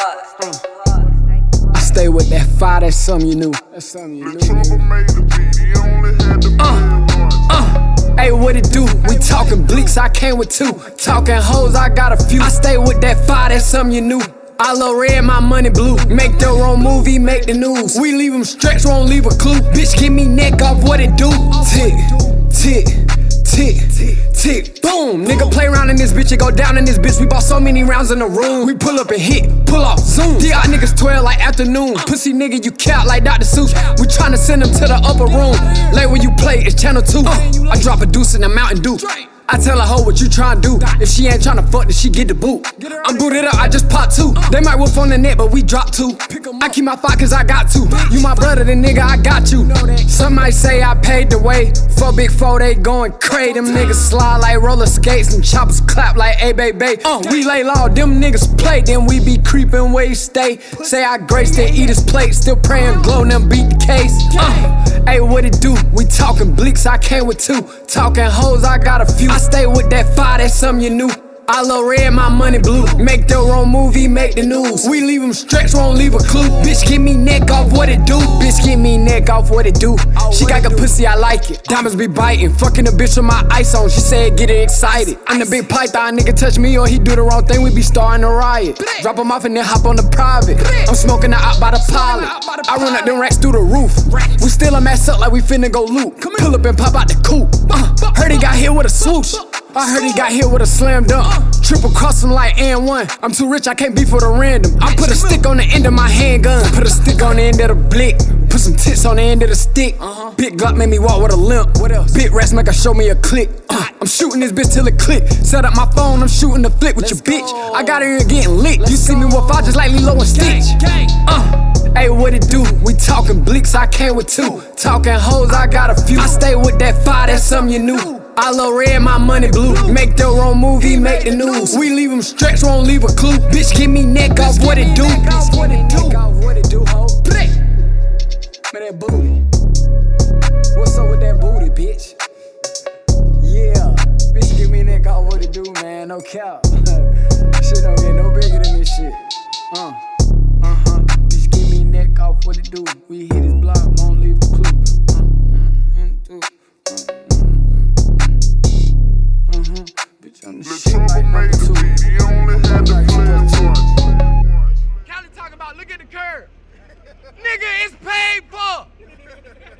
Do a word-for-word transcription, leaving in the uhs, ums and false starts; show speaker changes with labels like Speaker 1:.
Speaker 1: I stay with that fire, that's something you knew. That's something you knew. Uh, uh, hey, what it do? We talking bleaks, I came with two. Talking hoes, I got a few. I stay with that fire, that's something you knew. I love red, my money blue. Make the wrong movie, make the news. We leave them stretched, won't leave a clue. Bitch, give me neck off, what it do? Tick, tick, tick, tick, boom. Nigga play around in this bitch, it go down in this bitch. We bought so many rounds in the room. We pull up and hit, pull off, zoom. Yeah, niggas twelve like afternoon. Pussy nigga, you count like Doctor Seuss. We tryna send them to the upper room. Late when you play, it's channel two. Uh, I drop a deuce in a Mountain Dew. I tell a hoe what you tryna do. If she ain't tryna fuck, then she get the boot. I'm booted up, I just pop two. They might wolf on the net, but we drop two. I keep my fight cause I got to. You my brother, then nigga, I got you. Some might say I paid the way. For big four, they going cray. Them niggas slide like roller skates and choppers clap like a baby. Uh, we lay low, them niggas play. Then we be creeping where you stay. Say I grace, they eat his plate. Still praying, glow, them beat the case. Uh, hey, what it do? We talking bleaks, I came with two. Talking hoes, I got a few. I stay with that fire, that's something you knew. I love red, my money blue. Make the wrong movie, make the news. We leave them stretched, won't leave a clue. Bitch, give me neck off, what it do? Bitch, give me neck off, what it do? She got good pussy, I like it. Diamonds be biting, fucking a bitch with my ice on. She said get it excited. I'm the big python, nigga touch me or he do the wrong thing, we be starting a riot. Drop him off and then hop on the private. I'm smoking the out by the pilot. I run up them racks through the roof. We still a mess up like we finna go loot. Pull up and pop out the coupe. Uh, heard he got hit with a swoosh. I heard he got hit with a slam dunk. Triple crossing like N one. I'm too rich, I can't be for the random. I put a stick on the end of my handgun. Put a stick on the end of the blick. Put some tits on the end of the stick. Big Glock made me walk with a limp. What else? Big rats make her show me a click. Uh, I'm shooting this bitch till it click. Set up my phone, I'm shooting the flick with your bitch. I got her here getting licked. You see me with I just like Lilo and Stitch. Uh, hey, what it do? We talking bleaks, I came with two. Talking hoes, I got a few. I stay with that fire, that's something you knew. I love red, my money blue. Make the wrong movie, make the news. We leave them stretched, won't leave a clue. Bitch, give me neck off, what it do? Bitch, what it do? What it do, ho? Man, that booty. What's up with that booty, bitch? Yeah, bitch, give me neck off, what it do, man? No cap. Shit don't get no bigger than this shit. Uh, uh huh. Bitch, give me neck off, what it do? We hit his block, won't leave a clue. Uh, uh, into, uh, bitch, I'm the shit like number two. He only had to play one. Cali talking about, look at the curve. Nigga, it's paid for.